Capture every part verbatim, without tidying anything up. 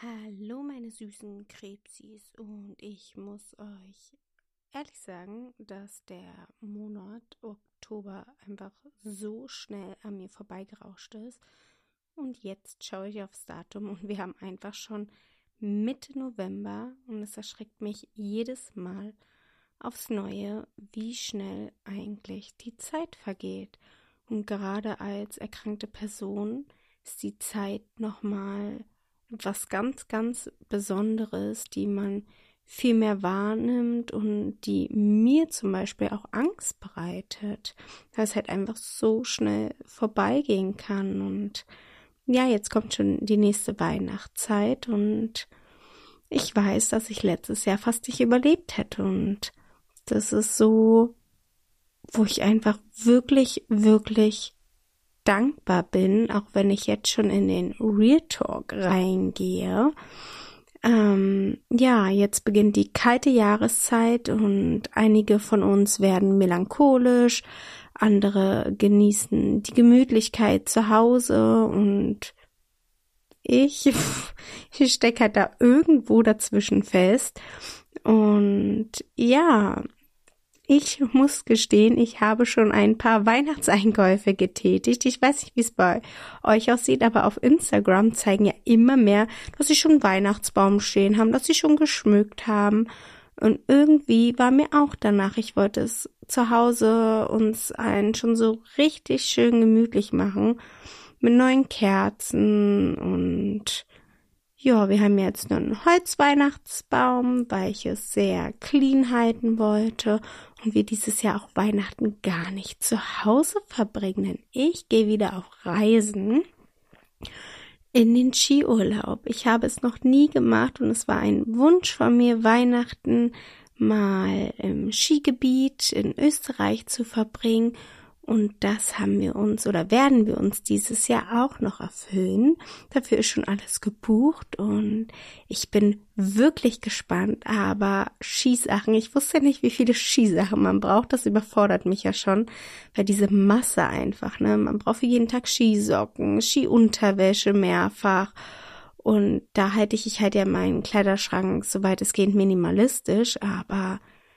Hallo meine süßen Krebsis, und ich muss euch ehrlich sagen, dass der Monat Oktober einfach so schnell an mir vorbeigerauscht ist, und jetzt schaue ich aufs Datum und wir haben einfach schon Mitte November und es erschreckt mich jedes Mal aufs Neue, wie schnell eigentlich die Zeit vergeht. Und gerade als erkrankte Person ist die Zeit nochmal was ganz, ganz Besonderes, die man viel mehr wahrnimmt und die mir zum Beispiel auch Angst bereitet, weil es halt einfach so schnell vorbeigehen kann. Und ja, jetzt kommt schon die nächste Weihnachtszeit und ich weiß, dass ich letztes Jahr fast nicht überlebt hätte, und das ist so, wo ich einfach wirklich, wirklich dankbar bin, auch wenn ich jetzt schon in den Real Talk reingehe. Ähm, ja, jetzt beginnt die kalte Jahreszeit und einige von uns werden melancholisch, andere genießen die Gemütlichkeit zu Hause und ich, ich stecke halt da irgendwo dazwischen fest. Und ja, ich muss gestehen, ich habe schon ein paar Weihnachtseinkäufe getätigt. Ich weiß nicht, wie es bei euch aussieht, aber auf Instagram zeigen ja immer mehr, dass sie schon einen Weihnachtsbaum stehen haben, dass sie schon geschmückt haben. Und irgendwie war mir auch danach, ich wollte es zu Hause uns allen schon so richtig schön gemütlich machen mit neuen Kerzen. Und ja, wir haben jetzt einen Holzweihnachtsbaum, weil ich es sehr clean halten wollte und wir dieses Jahr auch Weihnachten gar nicht zu Hause verbringen, denn ich gehe wieder auf Reisen in den Skiurlaub. Ich habe es noch nie gemacht und es war ein Wunsch von mir, Weihnachten mal im Skigebiet in Österreich zu verbringen. Und das haben wir uns oder werden wir uns dieses Jahr auch noch erfüllen. Dafür ist schon alles gebucht und ich bin wirklich gespannt. Aber Skisachen, ich wusste nicht, wie viele Skisachen man braucht. Das überfordert mich ja schon, weil diese Masse einfach, ne, man braucht für jeden Tag Skisocken, Skiunterwäsche mehrfach. Und da halte ich, ich halte ja meinen Kleiderschrank soweit es geht minimalistisch, aber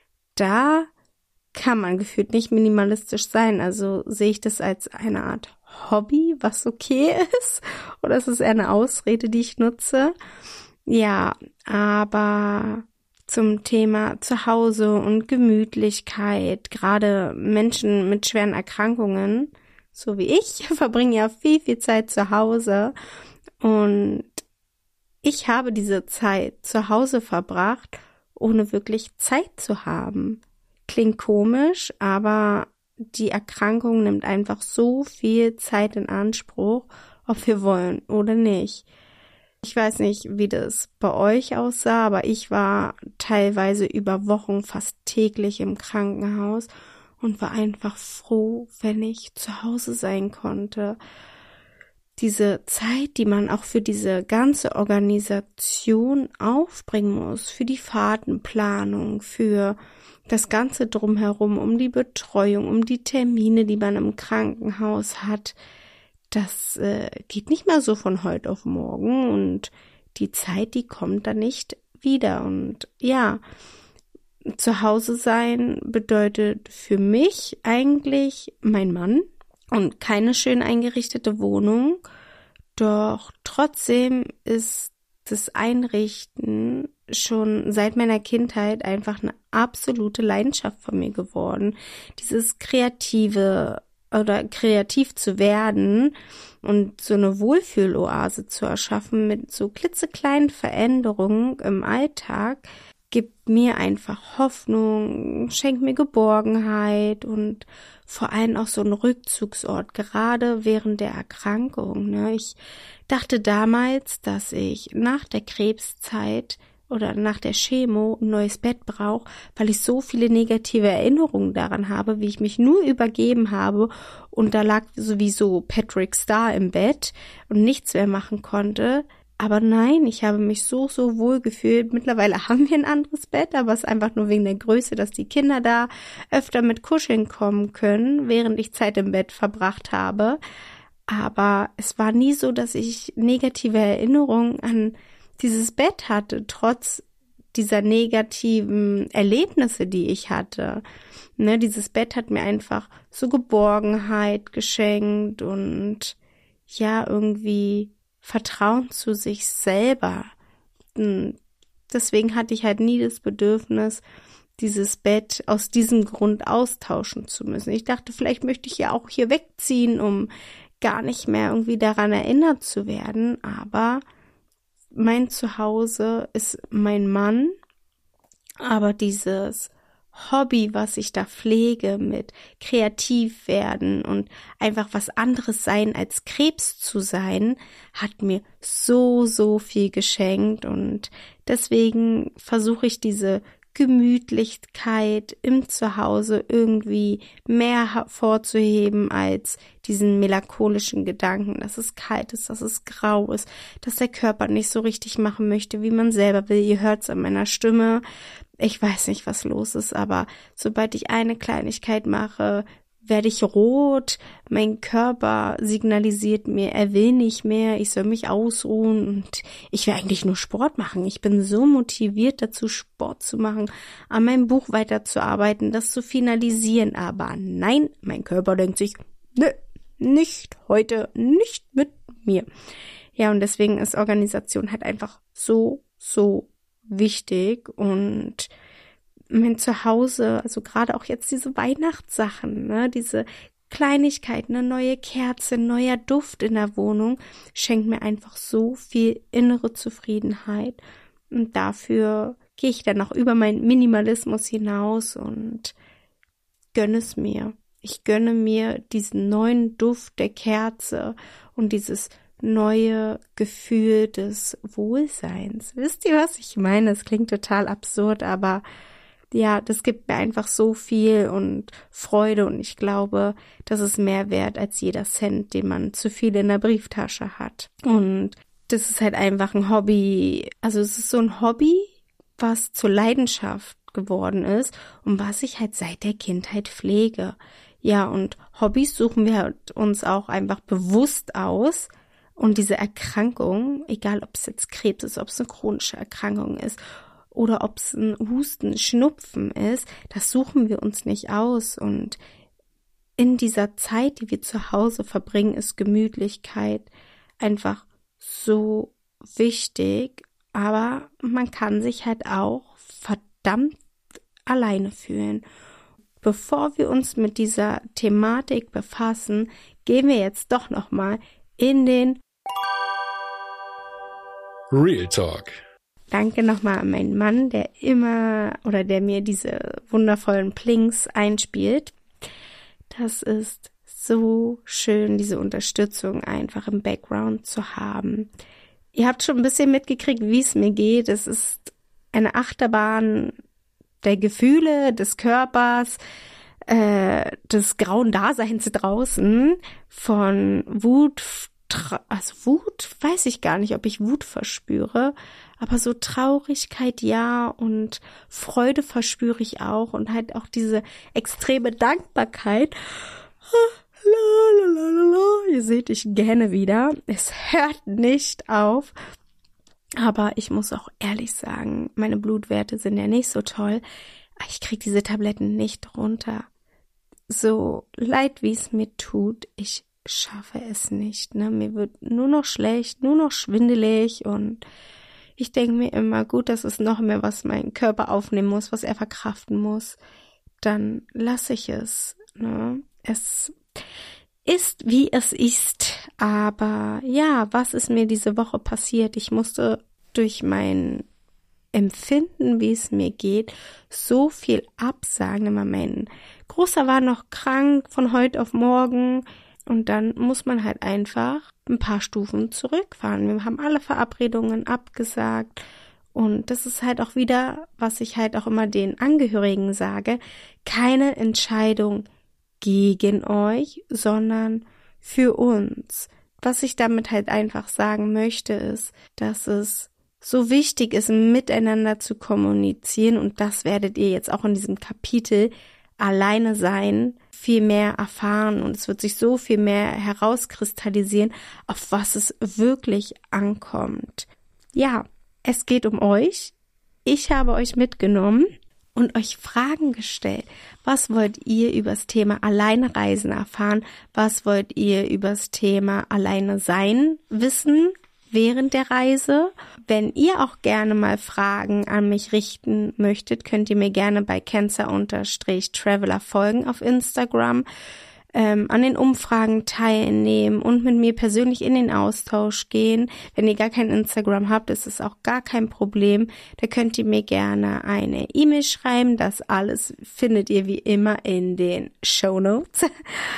da kann man gefühlt nicht minimalistisch sein. Also sehe ich das als eine Art Hobby, was okay ist, oder ist es eher eine Ausrede, die ich nutze? Ja, aber zum Thema Zuhause und Gemütlichkeit, gerade Menschen mit schweren Erkrankungen, so wie ich, verbringen ja viel, viel Zeit zu Hause, und ich habe diese Zeit zu Hause verbracht, ohne wirklich Zeit zu haben. Klingt komisch, aber die Erkrankung nimmt einfach so viel Zeit in Anspruch, ob wir wollen oder nicht. Ich weiß nicht, wie das bei euch aussah, aber ich war teilweise über Wochen fast täglich im Krankenhaus und war einfach froh, wenn ich zu Hause sein konnte. Diese Zeit, die man auch für diese ganze Organisation aufbringen muss, für die Fahrtenplanung, für das Ganze drumherum, um die Betreuung, um die Termine, die man im Krankenhaus hat, das äh, geht nicht mehr so von heute auf morgen, und die Zeit, die kommt dann nicht wieder. Und ja, zu Hause sein bedeutet für mich eigentlich mein Mann und keine schön eingerichtete Wohnung, doch trotzdem ist das Einrichten schon seit meiner Kindheit einfach eine absolute Leidenschaft von mir geworden. Dieses Kreative oder kreativ zu werden und so eine Wohlfühloase zu erschaffen mit so klitzekleinen Veränderungen im Alltag, gibt mir einfach Hoffnung, schenkt mir Geborgenheit und vor allem auch so einen Rückzugsort, gerade während der Erkrankung. Ne? Ich dachte damals, dass ich nach der Krebszeit oder nach der Chemo ein neues Bett brauche, weil ich so viele negative Erinnerungen daran habe, wie ich mich nur übergeben habe und da lag sowieso Patrick Star im Bett und nichts mehr machen konnte. Aber nein, ich habe mich so, so wohl gefühlt. Mittlerweile haben wir ein anderes Bett, aber es ist einfach nur wegen der Größe, dass die Kinder da öfter mit kuscheln kommen können, während ich Zeit im Bett verbracht habe. Aber es war nie so, dass ich negative Erinnerungen an dieses Bett hatte, trotz dieser negativen Erlebnisse, die ich hatte. Ne, dieses Bett hat mir einfach so Geborgenheit geschenkt und ja, irgendwie Vertrauen zu sich selber. Und deswegen hatte ich halt nie das Bedürfnis, dieses Bett aus diesem Grund austauschen zu müssen. Ich dachte, vielleicht möchte ich ja auch hier wegziehen, um gar nicht mehr irgendwie daran erinnert zu werden. Aber mein Zuhause ist mein Mann. Aber dieses Hobby, was ich da pflege mit kreativ werden und einfach was anderes sein als Krebs zu sein, hat mir so, so viel geschenkt. Und deswegen versuche ich diese Gemütlichkeit im Zuhause irgendwie mehr hervorzuheben als diesen melancholischen Gedanken, dass es kalt ist, dass es grau ist, dass der Körper nicht so richtig machen möchte, wie man selber will. Ihr hört es an meiner Stimme. Ich weiß nicht, was los ist, aber sobald ich eine Kleinigkeit mache, werde ich rot. Mein Körper signalisiert mir, er will nicht mehr, ich soll mich ausruhen und ich will eigentlich nur Sport machen. Ich bin so motiviert dazu, Sport zu machen, an meinem Buch weiterzuarbeiten, das zu finalisieren. Aber nein, mein Körper denkt sich, nö, nicht heute, nicht mit mir. Ja, und deswegen ist Organisation halt einfach so, so wichtig. Und mein Zuhause, also gerade auch jetzt diese Weihnachtssachen, ne, diese Kleinigkeiten, eine neue Kerze, ein neuer Duft in der Wohnung, schenkt mir einfach so viel innere Zufriedenheit. Und dafür gehe ich dann auch über meinen Minimalismus hinaus und gönne es mir. Ich gönne mir diesen neuen Duft der Kerze und dieses neue Gefühl des Wohlseins. Wisst ihr, was ich meine? Es klingt total absurd, aber ja, das gibt mir einfach so viel und Freude und ich glaube, das ist mehr wert als jeder Cent, den man zu viel in der Brieftasche hat. Und das ist halt einfach ein Hobby, also es ist so ein Hobby, was zur Leidenschaft geworden ist und was ich halt seit der Kindheit pflege. Ja, und Hobbys suchen wir halt uns auch einfach bewusst aus. Und diese Erkrankung, egal ob es jetzt Krebs ist, ob es eine chronische Erkrankung ist oder ob es ein Husten, Schnupfen ist, das suchen wir uns nicht aus. Und in dieser Zeit, die wir zu Hause verbringen, ist Gemütlichkeit einfach so wichtig. Aber man kann sich halt auch verdammt alleine fühlen. Bevor wir uns mit dieser Thematik befassen, gehen wir jetzt doch nochmal in den Real Talk. Danke nochmal an meinen Mann, der immer oder der mir diese wundervollen Plings einspielt. Das ist so schön, diese Unterstützung einfach im Background zu haben. Ihr habt schon ein bisschen mitgekriegt, wie es mir geht. Es ist eine Achterbahn der Gefühle, des Körpers, äh, des grauen Daseins draußen, von Wut, also Wut, weiß ich gar nicht, ob ich Wut verspüre, aber so Traurigkeit ja und Freude verspüre ich auch und halt auch diese extreme Dankbarkeit. Ihr seht, ich gähne wieder. Es hört nicht auf. Aber ich muss auch ehrlich sagen, meine Blutwerte sind ja nicht so toll. Ich kriege diese Tabletten nicht runter. So leid, wie es mir tut, ich schaffe es nicht. Ne? Mir wird nur noch schlecht, nur noch schwindelig und ich denke mir immer, gut, das ist noch mehr, was mein Körper aufnehmen muss, was er verkraften muss. Dann lasse ich es. Ne? Es ist, wie es ist. Aber ja, was ist mir diese Woche passiert? Ich musste durch mein Empfinden, wie es mir geht, so viel absagen. Immer mein Großer war noch krank von heute auf morgen und dann muss man halt einfach ein paar Stufen zurückfahren. Wir haben alle Verabredungen abgesagt und das ist halt auch wieder, was ich halt auch immer den Angehörigen sage, keine Entscheidung gegen euch, sondern für uns. Was ich damit halt einfach sagen möchte, ist, dass es so wichtig ist, miteinander zu kommunizieren und das werdet ihr jetzt auch in diesem Kapitel alleine sein, viel mehr erfahren und es wird sich so viel mehr herauskristallisieren, auf was es wirklich ankommt. Ja, es geht um euch. Ich habe euch mitgenommen und euch Fragen gestellt. Was wollt ihr über das Thema Alleinreisen erfahren? Was wollt ihr über das Thema Alleine sein wissen während der Reise? Wenn ihr auch gerne mal Fragen an mich richten möchtet, könnt ihr mir gerne bei cancer-traveler folgen auf Instagram, ähm, an den Umfragen teilnehmen und mit mir persönlich in den Austausch gehen. Wenn ihr gar kein Instagram habt, ist es auch gar kein Problem. Da könnt ihr mir gerne eine E-Mail schreiben. Das alles findet ihr wie immer in den Shownotes.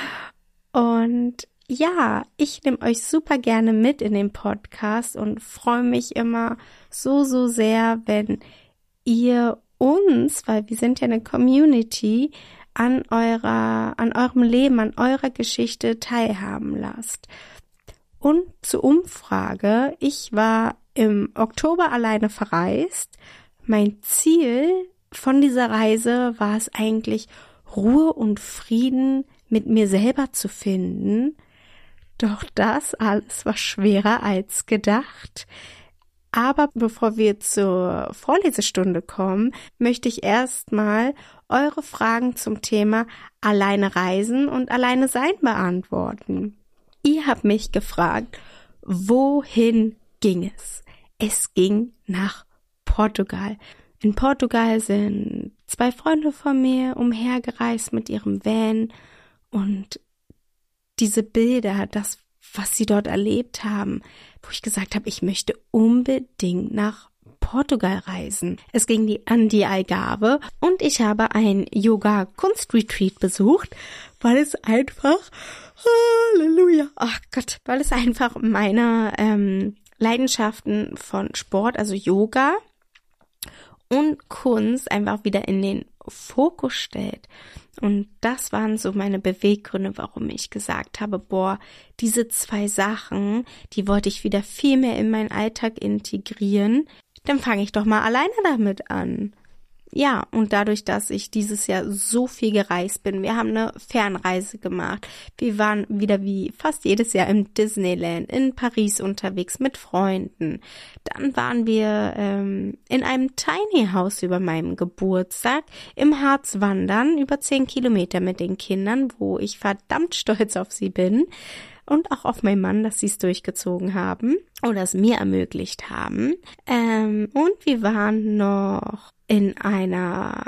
Und ja, ich nehme euch super gerne mit in den Podcast und freue mich immer so, so sehr, wenn ihr uns, weil wir sind ja eine Community, an eurer, an eurem Leben, an eurer Geschichte teilhaben lasst. Und zur Umfrage, ich war im Oktober alleine verreist. Mein Ziel von dieser Reise war es eigentlich, Ruhe und Frieden mit mir selber zu finden. Doch das alles war schwerer als gedacht. Aber bevor wir zur Vorlesestunde kommen, möchte ich erstmal eure Fragen zum Thema Alleine reisen und Alleine sein beantworten. Ihr habt mich gefragt, wohin ging es? Es ging nach Portugal. In Portugal sind zwei Freunde von mir umhergereist mit ihrem Van und diese Bilder, das, was sie dort erlebt haben, wo ich gesagt habe, ich möchte unbedingt nach Portugal reisen. Es ging die, an die Algarve und ich habe ein Yoga-Kunst-Retreat besucht, weil es einfach, Halleluja, ach Gott, weil es einfach meine ähm, Leidenschaften von Sport, also Yoga und Kunst einfach wieder in den Fokus stellt. Und das waren so meine Beweggründe, warum ich gesagt habe, boah, diese zwei Sachen, die wollte ich wieder viel mehr in meinen Alltag integrieren. Dann fange ich doch mal alleine damit an. Ja, und dadurch, dass ich dieses Jahr so viel gereist bin, wir haben eine Fernreise gemacht. Wir waren wieder wie fast jedes Jahr im Disneyland in Paris unterwegs mit Freunden. Dann waren wir ähm, in einem Tiny House über meinem Geburtstag im Harz wandern, über zehn Kilometer mit den Kindern, wo ich verdammt stolz auf sie bin. Und auch auf meinen Mann, dass sie es durchgezogen haben oder es mir ermöglicht haben. Ähm, und wir waren noch in einer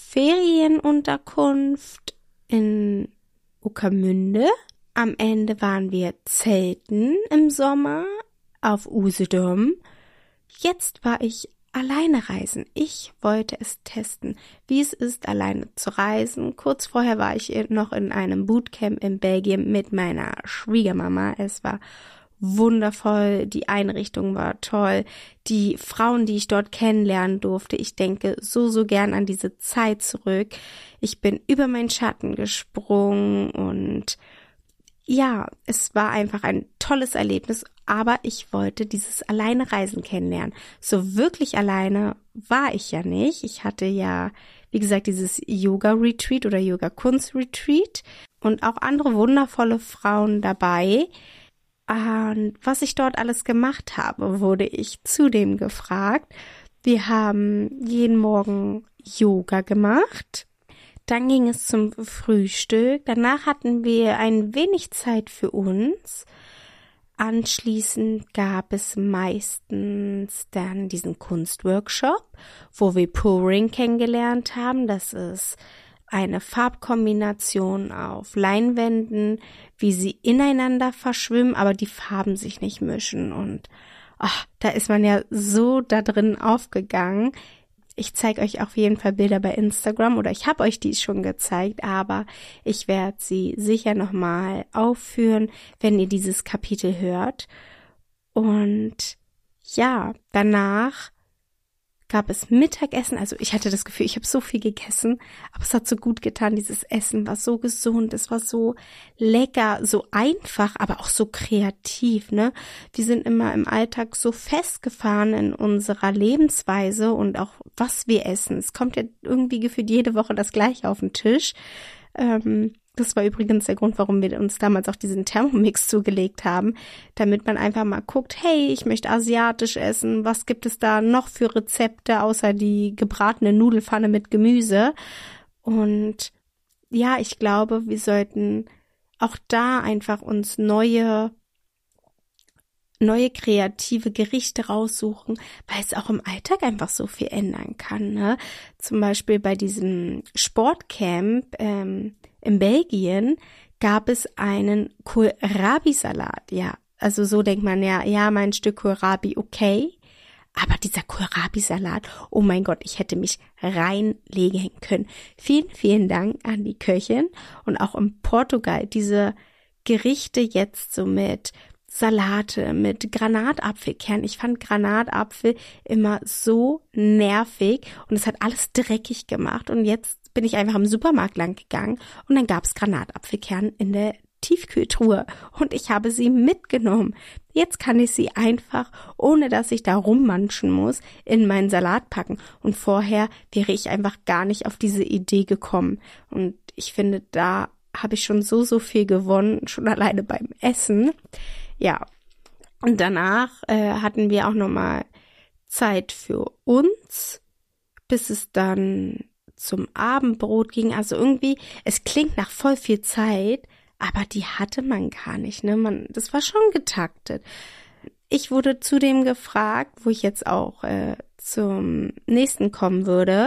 Ferienunterkunft in Ueckermünde. Am Ende waren wir zelten im Sommer auf Usedom. Jetzt war ich alleine reisen. Ich wollte es testen, wie es ist, alleine zu reisen. Kurz vorher war ich noch in einem Bootcamp in Belgien mit meiner Schwiegermama. Es war wundervoll, die Einrichtung war toll, die Frauen, die ich dort kennenlernen durfte, ich denke so, so gern an diese Zeit zurück. Ich bin über meinen Schatten gesprungen und ja, es war einfach ein tolles Erlebnis, aber ich wollte dieses alleine Reisen kennenlernen. So wirklich alleine war ich ja nicht. Ich hatte ja, wie gesagt, dieses Yoga-Retreat oder Yoga-Kunst-Retreat und auch andere wundervolle Frauen dabei. Und was ich dort alles gemacht habe, wurde ich zudem gefragt. Wir haben jeden Morgen Yoga gemacht. Dann ging es zum Frühstück. Danach hatten wir ein wenig Zeit für uns. Anschließend gab es meistens dann diesen Kunstworkshop, wo wir Pouring kennengelernt haben. Das ist eine Farbkombination auf Leinwänden, wie sie ineinander verschwimmen, aber die Farben sich nicht mischen. Und ach, da ist man ja so da drin aufgegangen. Ich zeige euch auf jeden Fall Bilder bei Instagram oder ich habe euch die schon gezeigt, aber ich werde sie sicher nochmal aufführen, wenn ihr dieses Kapitel hört. Und ja, danach gab es Mittagessen, also ich hatte das Gefühl, ich habe so viel gegessen, aber es hat so gut getan, dieses Essen war so gesund, es war so lecker, so einfach, aber auch so kreativ, ne? Wir sind immer im Alltag so festgefahren in unserer Lebensweise und auch was wir essen. Es kommt ja irgendwie gefühlt jede Woche das Gleiche auf den Tisch. Ähm, Das war übrigens der Grund, warum wir uns damals auch diesen Thermomix zugelegt haben, damit man einfach mal guckt, hey, ich möchte asiatisch essen, was gibt es da noch für Rezepte, außer die gebratene Nudelfanne mit Gemüse? Und ja, ich glaube, wir sollten auch da einfach uns neue neue kreative Gerichte raussuchen, weil es auch im Alltag einfach so viel ändern kann, ne? Zum Beispiel bei diesem Sportcamp ähm, in Belgien gab es einen Kohlrabi-Salat, ja. Also so denkt man ja, ja, mein Stück Kohlrabi, okay. Aber dieser Kohlrabi-Salat, oh mein Gott, ich hätte mich reinlegen können. Vielen, vielen Dank an die Köchin und auch in Portugal diese Gerichte jetzt so mit Salate, mit Granatapfelkern. Ich fand Granatapfel immer so nervig und es hat alles dreckig gemacht. Und jetzt bin ich einfach im Supermarkt lang gegangen und dann gab es Granatapfelkern in der Tiefkühltruhe und ich habe sie mitgenommen. Jetzt kann ich sie einfach, ohne dass ich da rummanschen muss, in meinen Salat packen. Und vorher wäre ich einfach gar nicht auf diese Idee gekommen. Und ich finde, da habe ich schon so, so viel gewonnen, schon alleine beim Essen. Ja, und danach äh, hatten wir auch nochmal Zeit für uns, bis es dann zum Abendbrot ging. Also irgendwie, es klingt nach voll viel Zeit, aber die hatte man gar nicht, ne? Man, das war schon getaktet. Ich wurde zudem gefragt, wo ich jetzt auch äh, zum nächsten kommen würde,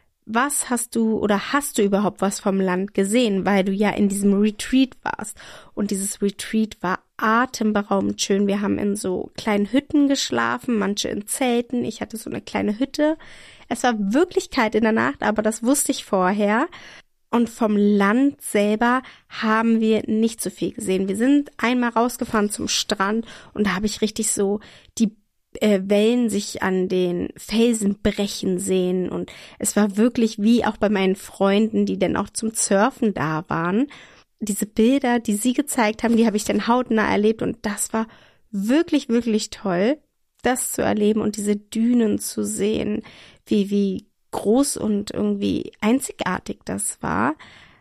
was hast du oder hast du überhaupt was vom Land gesehen, weil du ja in diesem Retreat warst. Und dieses Retreat war atemberaubend schön. Wir haben in so kleinen Hütten geschlafen, manche in Zelten. Ich hatte so eine kleine Hütte. Es war wirklich kalt in der Nacht, aber das wusste ich vorher. Und vom Land selber haben wir nicht so viel gesehen. Wir sind einmal rausgefahren zum Strand und da habe ich richtig so die äh, Wellen sich an den Felsen brechen sehen. Und es war wirklich wie auch bei meinen Freunden, die dann auch zum Surfen da waren. Diese Bilder, die sie gezeigt haben, die habe ich dann hautnah erlebt. Und das war wirklich, wirklich toll, das zu erleben und diese Dünen zu sehen, wie, wie groß und irgendwie einzigartig das war.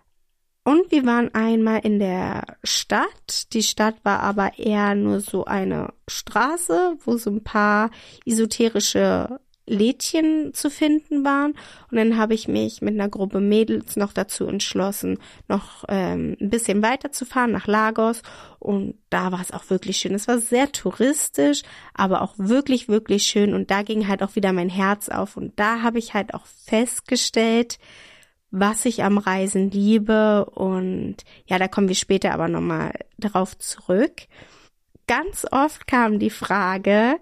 Und wir waren einmal in der Stadt. Die Stadt war aber eher nur so eine Straße, wo so ein paar esoterische Lädchen zu finden waren. Und dann habe ich mich mit einer Gruppe Mädels noch dazu entschlossen, noch ähm, ein bisschen weiterzufahren nach Lagos. Und da war es auch wirklich schön. Es war sehr touristisch, aber auch wirklich, wirklich schön. Und da ging halt auch wieder mein Herz auf. Und da habe ich halt auch festgestellt, was ich am Reisen liebe. Und ja, da kommen wir später aber nochmal drauf zurück. Ganz oft kam die Frage,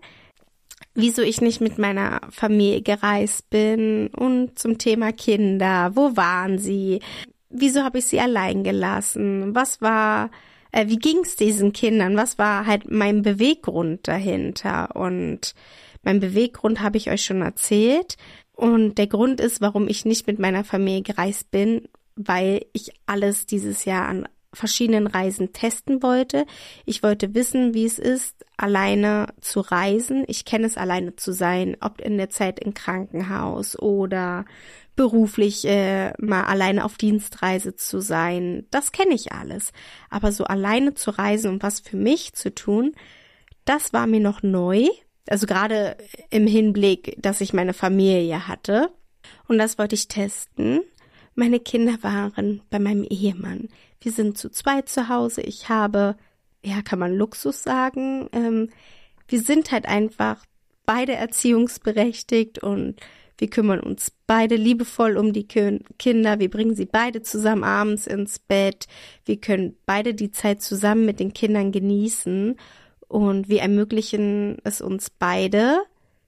wieso ich nicht mit meiner Familie gereist bin und zum Thema Kinder. Wo waren sie? Wieso habe ich sie allein gelassen? Was war, äh, wie ging es diesen Kindern? Was war halt mein Beweggrund dahinter? Und mein Beweggrund habe ich euch schon erzählt. Und der Grund ist, warum ich nicht mit meiner Familie gereist bin, weil ich alles dieses Jahr an verschiedenen Reisen testen wollte. Ich wollte wissen, wie es ist, alleine zu reisen. Ich kenne es, alleine zu sein, ob in der Zeit im Krankenhaus oder beruflich äh, mal alleine auf Dienstreise zu sein. Das kenne ich alles. Aber so alleine zu reisen und was für mich zu tun, das war mir noch neu. Also gerade im Hinblick, dass ich meine Familie hatte. Und das wollte ich testen. Meine Kinder waren bei meinem Ehemann. Wir sind zu zweit zu Hause. Ich habe, ja, kann man Luxus sagen. Ähm, wir sind halt einfach beide erziehungsberechtigt und wir kümmern uns beide liebevoll um die Kinder. Wir bringen sie beide zusammen abends ins Bett. Wir können beide die Zeit zusammen mit den Kindern genießen und wir ermöglichen es uns beide,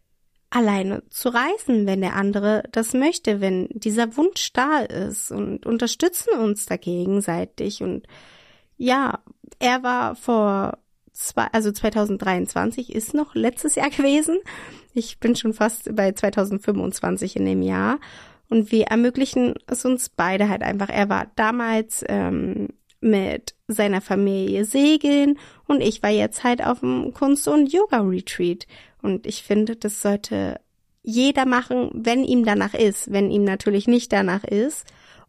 alleine zu reisen, wenn der andere das möchte, wenn dieser Wunsch da ist, und unterstützen uns da gegenseitig. Und ja, er war vor zwei, also zwanzig dreiundzwanzig ist noch letztes Jahr gewesen. Ich bin schon fast bei zwanzig fünfundzwanzig in dem Jahr. Und wir ermöglichen es uns beide halt einfach. Er war damals ähm, mit seiner Familie segeln und ich war jetzt halt auf dem Kunst- und Yoga-Retreat. Und ich finde, das sollte jeder machen, wenn ihm danach ist, wenn ihm natürlich nicht danach ist.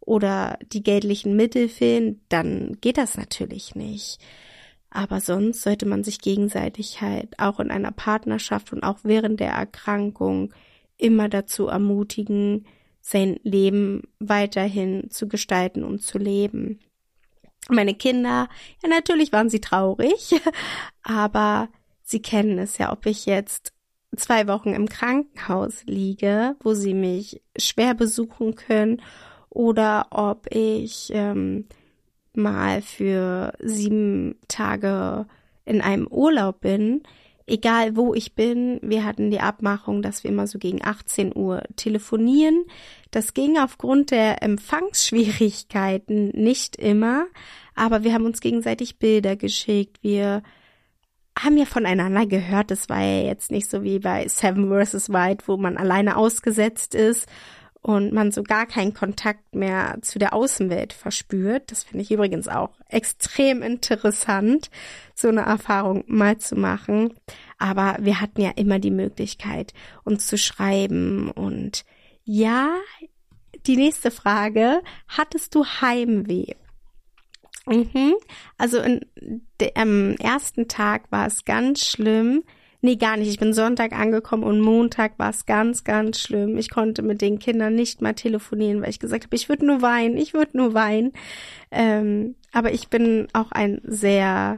oder die geldlichen Mittel fehlen, dann geht das natürlich nicht. Aber sonst sollte man sich gegenseitig halt auch in einer Partnerschaft und auch während der Erkrankung immer dazu ermutigen, sein Leben weiterhin zu gestalten und zu leben. Meine Kinder, ja, natürlich waren sie traurig, aber sie kennen es ja, ob ich jetzt zwei Wochen im Krankenhaus liege, wo sie mich schwer besuchen können, oder ob ich ähm, mal für sieben Tage in einem Urlaub bin. Egal wo ich bin, wir hatten die Abmachung, dass wir immer so gegen achtzehn Uhr telefonieren. Das ging aufgrund der Empfangsschwierigkeiten nicht immer, aber wir haben uns gegenseitig Bilder geschickt. Wir haben ja voneinander gehört. Das war ja jetzt nicht so wie bei Seven versus. Wild, wo man alleine ausgesetzt ist und man so gar keinen Kontakt mehr zu der Außenwelt verspürt. Das finde ich übrigens auch extrem interessant, so eine Erfahrung mal zu machen. Aber wir hatten ja immer die Möglichkeit, uns zu schreiben. Und ja, die nächste Frage: Hattest du Heimweh? Mhm. Also in, de, am ersten Tag war es ganz schlimm. Nee, gar nicht. Ich bin Sonntag angekommen und Montag war es ganz, ganz schlimm. Ich konnte mit den Kindern nicht mal telefonieren, weil ich gesagt habe, ich würde nur weinen, ich würde nur weinen. Ähm, aber ich bin auch ein sehr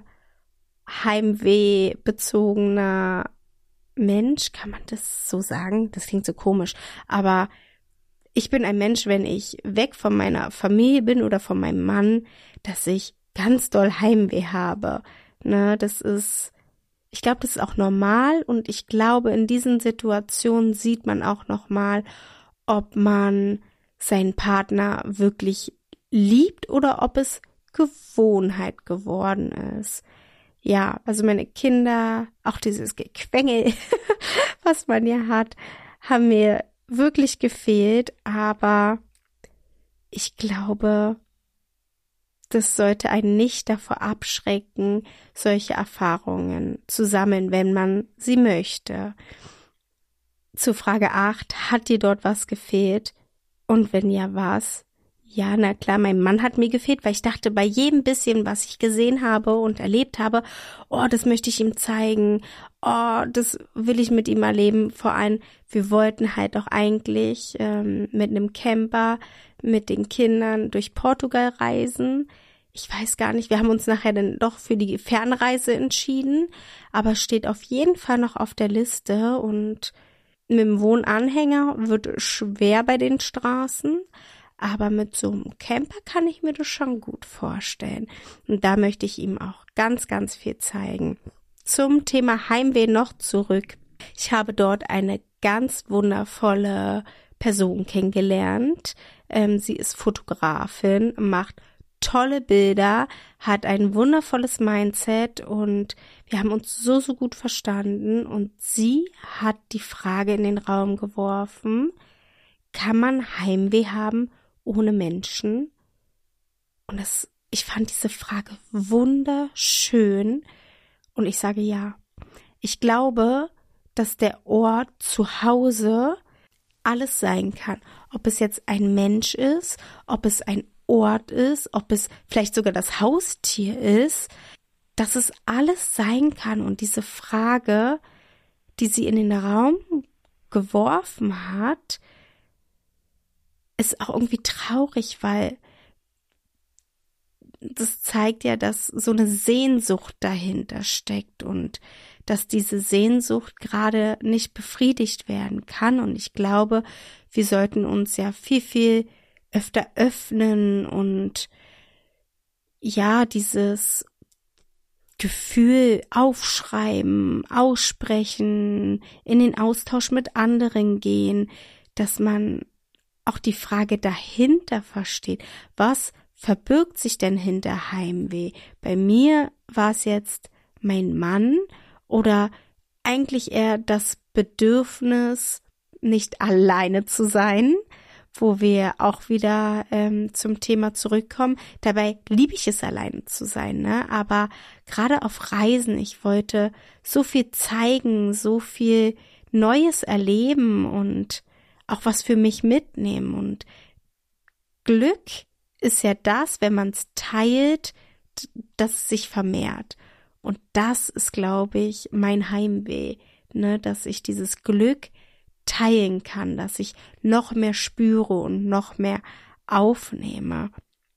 heimwehbezogener Mensch. Kann man das so sagen? Das klingt so komisch. Aber ich bin ein Mensch, wenn ich weg von meiner Familie bin oder von meinem Mann, dass ich ganz doll Heimweh habe. Ne, das ist... Ich glaube, das ist auch normal, und ich glaube, in diesen Situationen sieht man auch nochmal, ob man seinen Partner wirklich liebt oder ob es Gewohnheit geworden ist. Ja, also meine Kinder, auch dieses Gequengel, was man ja hat, haben mir wirklich gefehlt, aber ich glaube, das sollte einen nicht davor abschrecken, solche Erfahrungen zu sammeln, wenn man sie möchte. Zu Frage acht, hat dir dort was gefehlt? Und wenn ja, was? Ja, na klar, mein Mann hat mir gefehlt, weil ich dachte, bei jedem bisschen, was ich gesehen habe und erlebt habe, oh, das möchte ich ihm zeigen, oh, das will ich mit ihm erleben. Vor allem, wir wollten halt auch eigentlich ähm, mit einem Camper mit den Kindern durch Portugal reisen. Ich weiß gar nicht, wir haben uns nachher dann doch für die Fernreise entschieden, aber steht auf jeden Fall noch auf der Liste, und mit dem Wohnanhänger wird schwer bei den Straßen, aber mit so einem Camper kann ich mir das schon gut vorstellen. Und da möchte ich ihm auch ganz, ganz viel zeigen. Zum Thema Heimweh noch zurück. Ich habe dort eine ganz wundervolle Person kennengelernt. Ähm, sie ist Fotografin, macht tolle Bilder, hat ein wundervolles Mindset, und wir haben uns so, so gut verstanden. Und sie hat die Frage in den Raum geworfen: Kann man Heimweh haben ohne Menschen? Und das, ich fand diese Frage wunderschön, und ich sage ja. Ich glaube, dass der Ort zu Hause alles sein kann. Ob es jetzt ein Mensch ist, ob es ein Ort ist, ob es vielleicht sogar das Haustier ist, dass es alles sein kann. Und diese Frage, die sie in den Raum geworfen hat, ist auch irgendwie traurig, weil das zeigt ja, dass so eine Sehnsucht dahinter steckt und dass diese Sehnsucht gerade nicht befriedigt werden kann. Und ich glaube, wir sollten uns ja viel, viel öfter öffnen und ja, dieses Gefühl aufschreiben, aussprechen, in den Austausch mit anderen gehen, dass man auch die Frage dahinter versteht. Was verbirgt sich denn hinter Heimweh? Bei mir war es jetzt mein Mann oder eigentlich eher das Bedürfnis, nicht alleine zu sein, wo wir auch wieder ähm, zum Thema zurückkommen. Dabei liebe ich es, alleine zu sein, ne? Aber gerade auf Reisen, ich wollte so viel zeigen, so viel Neues erleben und auch was für mich mitnehmen. Und Glück ist ja das, wenn man es teilt, dass es sich vermehrt. Und das ist, glaube ich, mein Heimweh, ne, dass ich dieses Glück teilen kann, dass ich noch mehr spüre und noch mehr aufnehme.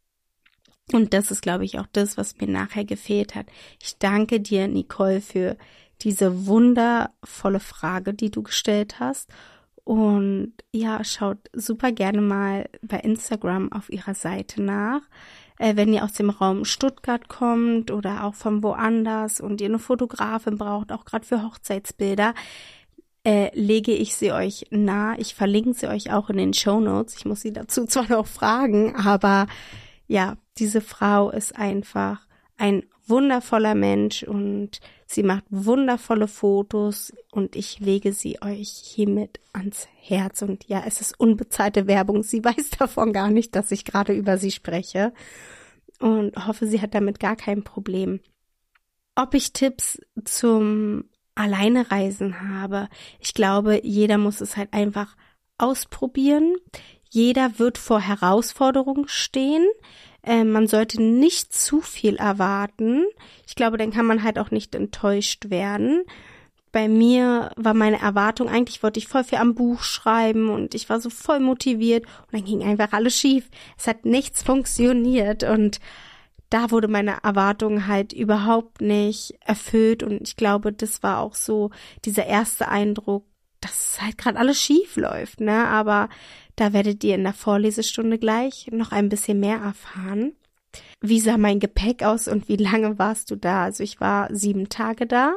Und das ist, glaube ich, auch das, was mir nachher gefehlt hat. Ich danke dir, Nicole, für diese wundervolle Frage, die du gestellt hast. Und ja, schaut super gerne mal bei Instagram auf ihrer Seite nach. Äh, wenn ihr aus dem Raum Stuttgart kommt oder auch von woanders und ihr eine Fotografin braucht, auch gerade für Hochzeitsbilder, äh, lege ich sie euch nahe. Ich verlinke sie euch auch in den Shownotes. Ich muss sie dazu zwar noch fragen, aber ja, diese Frau ist einfach ein wundervoller Mensch und sie macht wundervolle Fotos und ich lege sie euch hiermit ans Herz. Und ja, es ist unbezahlte Werbung. Sie weiß davon gar nicht, dass ich gerade über sie spreche und hoffe, sie hat damit gar kein Problem. Ob ich Tipps zum Alleinereisen habe? Ich glaube, jeder muss es halt einfach ausprobieren. Jeder wird vor Herausforderungen stehen. Äh, man sollte nicht zu viel erwarten. Ich glaube, dann kann man halt auch nicht enttäuscht werden. Bei mir war meine Erwartung, eigentlich wollte ich voll viel am Buch schreiben und ich war so voll motiviert und dann ging einfach alles schief. Es hat nichts funktioniert und da wurde meine Erwartung halt überhaupt nicht erfüllt und ich glaube, das war auch so dieser erste Eindruck, dass halt gerade alles schief läuft, ne? Aber da werdet ihr in der Vorlesestunde gleich noch ein bisschen mehr erfahren. Wie sah mein Gepäck aus und wie lange warst du da? Also ich war sieben Tage da.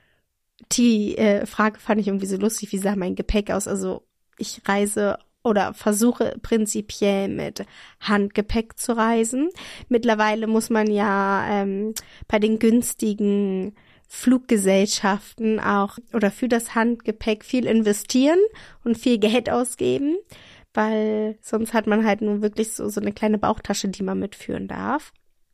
Die äh, Frage fand ich irgendwie so lustig, wie sah mein Gepäck aus? Also ich reise oder versuche prinzipiell mit Handgepäck zu reisen. Mittlerweile muss man ja ähm, bei den günstigen Fluggesellschaften auch oder für das Handgepäck viel investieren und viel Geld ausgeben, weil sonst hat man halt nur wirklich so, so eine kleine Bauchtasche, die man mitführen darf.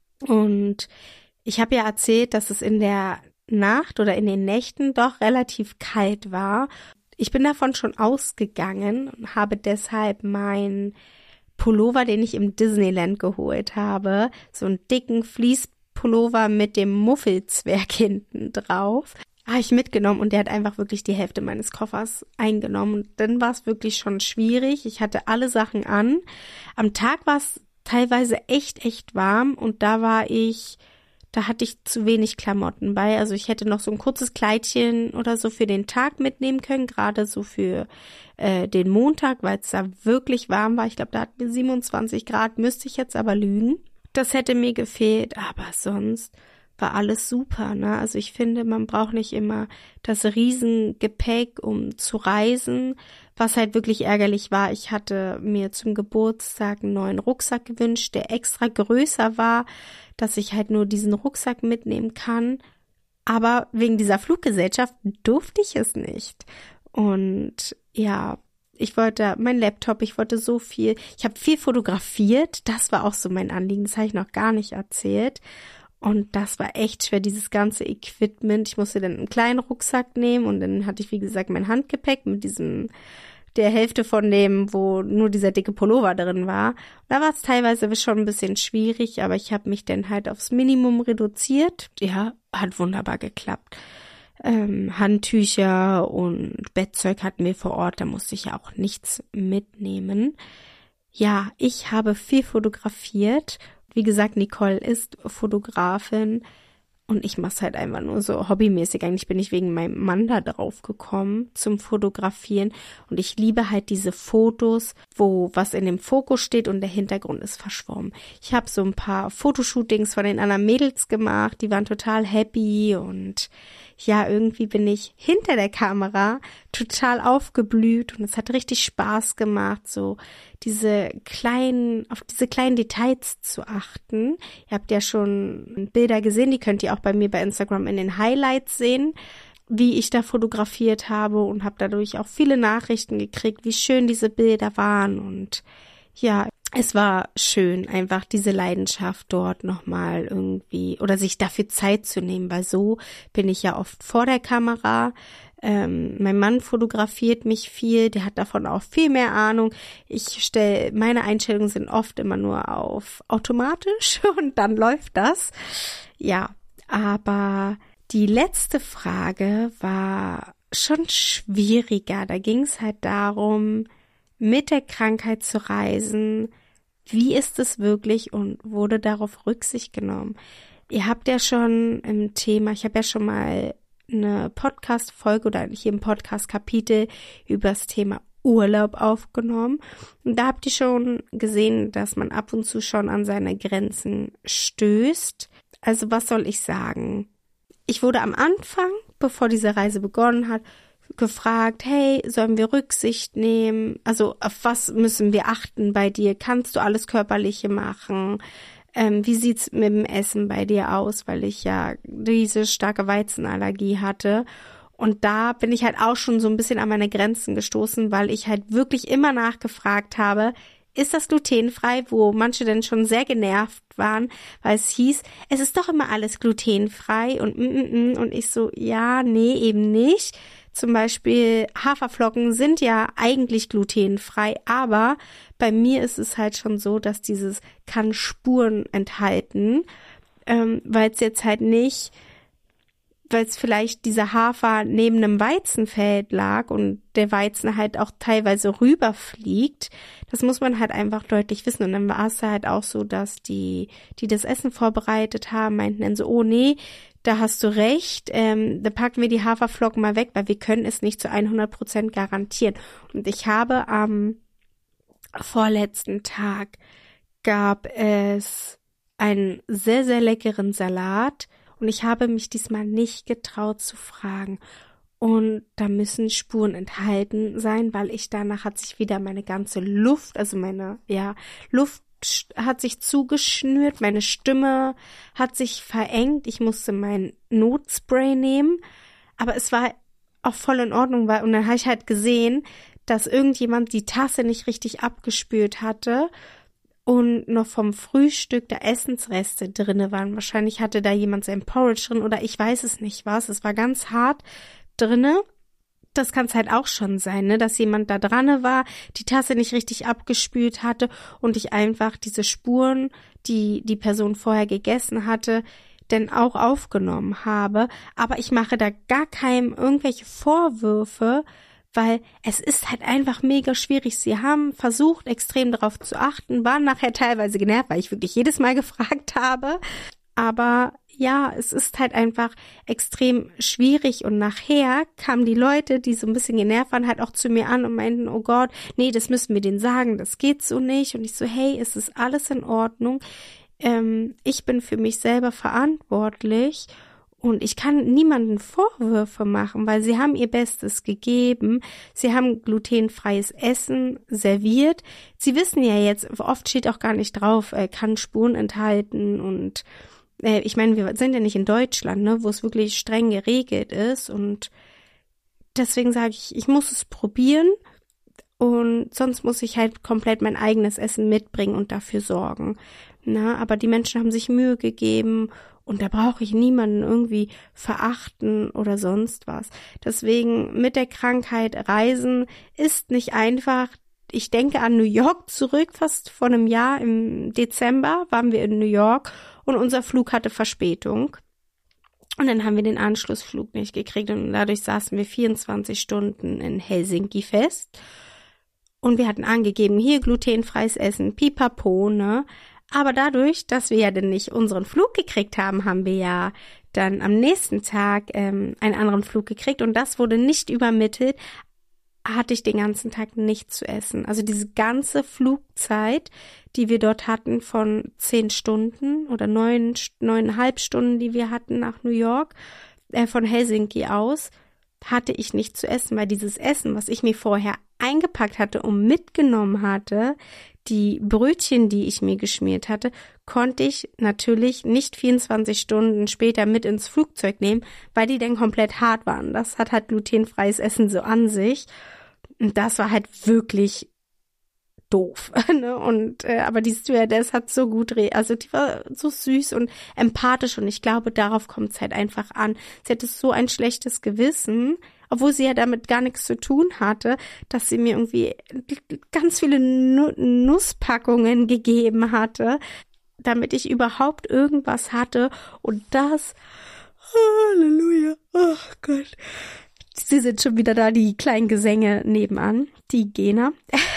Und ich habe ja erzählt, dass es in der Nacht oder in den Nächten doch relativ kalt war. Ich bin davon schon ausgegangen und habe deshalb meinen Pullover, den ich im Disneyland geholt habe, so einen dicken Fleece-Pullover mit dem Muffelzwerg hinten drauf, habe ich mitgenommen und der hat einfach wirklich die Hälfte meines Koffers eingenommen. Und dann war es wirklich schon schwierig. Ich hatte alle Sachen an. Am Tag war es teilweise echt, echt warm und da war ich... Da hatte ich zu wenig Klamotten bei. Also ich hätte noch so ein kurzes Kleidchen oder so für den Tag mitnehmen können, gerade so für äh, den Montag, weil es da wirklich warm war. Ich glaube, da hatten wir siebenundzwanzig Grad, müsste ich jetzt aber lügen. Das hätte mir gefehlt, aber sonst war alles super, ne? Also ich finde, man braucht nicht immer das Riesengepäck, um zu reisen. Was halt wirklich ärgerlich war, ich hatte mir zum Geburtstag einen neuen Rucksack gewünscht, der extra größer war, dass ich halt nur diesen Rucksack mitnehmen kann. Aber wegen dieser Fluggesellschaft durfte ich es nicht. Und ja, ich wollte, mein Laptop, ich wollte so viel, ich habe viel fotografiert, das war auch so mein Anliegen, das habe ich noch gar nicht erzählt. Und das war echt schwer, dieses ganze Equipment. Ich musste dann einen kleinen Rucksack nehmen und dann hatte ich, wie gesagt, mein Handgepäck mit diesem, der Hälfte von dem, wo nur dieser dicke Pullover drin war. Da war es teilweise schon ein bisschen schwierig, aber ich habe mich dann halt aufs Minimum reduziert. Ja, hat wunderbar geklappt. Ähm, Handtücher und Bettzeug hatten wir vor Ort, da musste ich ja auch nichts mitnehmen. Ja, ich habe viel fotografiert. Wie gesagt, Nicole ist Fotografin und ich mache es halt einfach nur so hobbymäßig. Eigentlich bin ich wegen meinem Mann da drauf gekommen zum Fotografieren und ich liebe halt diese Fotos, wo was in dem Fokus steht und der Hintergrund ist verschwommen. Ich habe so ein paar Fotoshootings von den anderen Mädels gemacht, die waren total happy und ja, irgendwie bin ich hinter der Kamera total aufgeblüht und es hat richtig Spaß gemacht, so diese kleinen, auf diese kleinen Details zu achten. Ihr habt ja schon Bilder gesehen, die könnt ihr auch bei mir bei Instagram in den Highlights sehen, wie ich da fotografiert habe und habe dadurch auch viele Nachrichten gekriegt, wie schön diese Bilder waren und ja, es war schön, einfach diese Leidenschaft dort nochmal irgendwie oder sich dafür Zeit zu nehmen, weil so bin ich ja oft vor der Kamera, Ähm, mein Mann fotografiert mich viel, der hat davon auch viel mehr Ahnung. Ich stelle, meine Einstellungen sind oft immer nur auf automatisch und dann läuft das. Ja, aber die letzte Frage war schon schwieriger. Da ging es halt darum, mit der Krankheit zu reisen. Wie ist es wirklich und wurde darauf Rücksicht genommen? Ihr habt ja schon im Thema, ich habe ja schon mal eine Podcast-Folge oder hier im Podcast-Kapitel über das Thema Urlaub aufgenommen. Und da habt ihr schon gesehen, dass man ab und zu schon an seine Grenzen stößt. Also was soll ich sagen? Ich wurde am Anfang, bevor diese Reise begonnen hat, gefragt, hey, sollen wir Rücksicht nehmen? Also auf was müssen wir achten bei dir? Kannst du alles Körperliche machen? Ähm, wie sieht's mit dem Essen bei dir aus? Weil ich ja diese starke Weizenallergie hatte. Und da bin ich halt auch schon so ein bisschen an meine Grenzen gestoßen, weil ich halt wirklich immer nachgefragt habe, ist das glutenfrei, wo manche dann schon sehr genervt waren, weil es hieß, es ist doch immer alles glutenfrei und mm, mm, mm. Und ich so, ja, nee, eben nicht. Zum Beispiel Haferflocken sind ja eigentlich glutenfrei, aber bei mir ist es halt schon so, dass dieses kann Spuren enthalten, ähm, weil es jetzt halt nicht, weil es vielleicht dieser Hafer neben einem Weizenfeld lag und der Weizen halt auch teilweise rüberfliegt. Das muss man halt einfach deutlich wissen. Und dann war es halt auch so, dass die, die das Essen vorbereitet haben, meinten dann so, oh nee, da hast du recht, ähm, da packen wir die Haferflocken mal weg, weil wir können es nicht zu hundert Prozent garantieren. Und ich habe am vorletzten Tag gab es einen sehr, sehr leckeren Salat und ich habe mich diesmal nicht getraut zu fragen. Und da müssen Spuren enthalten sein, weil ich danach hat sich wieder meine ganze Luft, also meine, ja, Luft hat sich zugeschnürt, meine Stimme hat sich verengt, ich musste mein Notspray nehmen, aber es war auch voll in Ordnung, weil, und dann habe ich halt gesehen, dass irgendjemand die Tasse nicht richtig abgespült hatte und noch vom Frühstück da Essensreste drinne waren. Wahrscheinlich hatte da jemand sein Porridge drin oder ich weiß es nicht was, es war ganz hart drinne. Das kann es halt auch schon sein, ne, dass jemand da dran war, die Tasse nicht richtig abgespült hatte und ich einfach diese Spuren, die die Person vorher gegessen hatte, denn auch aufgenommen habe. Aber ich mache da gar keinem irgendwelche Vorwürfe, weil es ist halt einfach mega schwierig. Sie haben versucht, extrem darauf zu achten, waren nachher teilweise genervt, weil ich wirklich jedes Mal gefragt habe. Aber ja, es ist halt einfach extrem schwierig und nachher kamen die Leute, die so ein bisschen genervt waren, halt auch zu mir an und meinten, oh Gott, nee, das müssen wir denen sagen, das geht so nicht. Und ich so, hey, es ist alles in Ordnung. Ähm, ich bin für mich selber verantwortlich und ich kann niemanden Vorwürfe machen, weil sie haben ihr Bestes gegeben. Sie haben glutenfreies Essen serviert. Sie wissen ja jetzt, oft steht auch gar nicht drauf, äh, kann Spuren enthalten und ich meine, wir sind ja nicht in Deutschland, ne, wo es wirklich streng geregelt ist und deswegen sage ich, ich muss es probieren und sonst muss ich halt komplett mein eigenes Essen mitbringen und dafür sorgen. Na, aber die Menschen haben sich Mühe gegeben und da brauche ich niemanden irgendwie verachten oder sonst was. Deswegen mit der Krankheit reisen ist nicht einfach. Ich denke an New York zurück, fast vor einem Jahr im Dezember waren wir in New York und unser Flug hatte Verspätung. Und dann haben wir den Anschlussflug nicht gekriegt und dadurch saßen wir vierundzwanzig Stunden in Helsinki fest. Und wir hatten angegeben, hier glutenfreies Essen, pipapo, ne? Aber dadurch, dass wir ja dann nicht unseren Flug gekriegt haben, haben wir ja dann am nächsten Tag ähm, einen anderen Flug gekriegt und das wurde nicht übermittelt, hatte ich den ganzen Tag nichts zu essen. Also diese ganze Flugzeit, die wir dort hatten von zehn Stunden oder neun, neuneinhalb Stunden, die wir hatten nach New York, äh, von Helsinki aus, hatte ich nichts zu essen, weil dieses Essen, was ich mir vorher eingepackt hatte und mitgenommen hatte, die Brötchen, die ich mir geschmiert hatte, konnte ich natürlich nicht vierundzwanzig Stunden später mit ins Flugzeug nehmen, weil die dann komplett hart waren. Das hat halt glutenfreies Essen so an sich. Und das war halt wirklich doof. Ne? Und äh, aber die Stewardess hat so gut, re- also die war so süß und empathisch und ich glaube, darauf kommt es halt einfach an. Sie hatte so ein schlechtes Gewissen, obwohl sie ja damit gar nichts zu tun hatte, dass sie mir irgendwie ganz viele Nu- Nusspackungen gegeben hatte, damit ich überhaupt irgendwas hatte. Und das, Halleluja, oh Gott. Sie sind schon wieder da, die kleinen Gesänge nebenan, die Gena.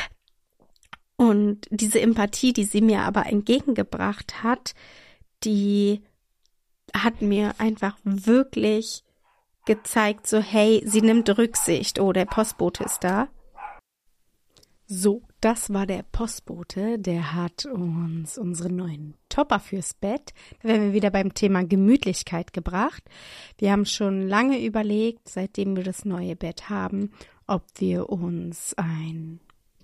Und diese Empathie, die sie mir aber entgegengebracht hat, die hat mir einfach wirklich gezeigt, so hey, sie nimmt Rücksicht. Oh, der Postbote ist da. So, das war der Postbote, der hat uns unsere neuen Topper fürs Bett. Da werden wir wieder beim Thema Gemütlichkeit gebracht. Wir haben schon lange überlegt, seitdem wir das neue Bett haben, ob wir uns einen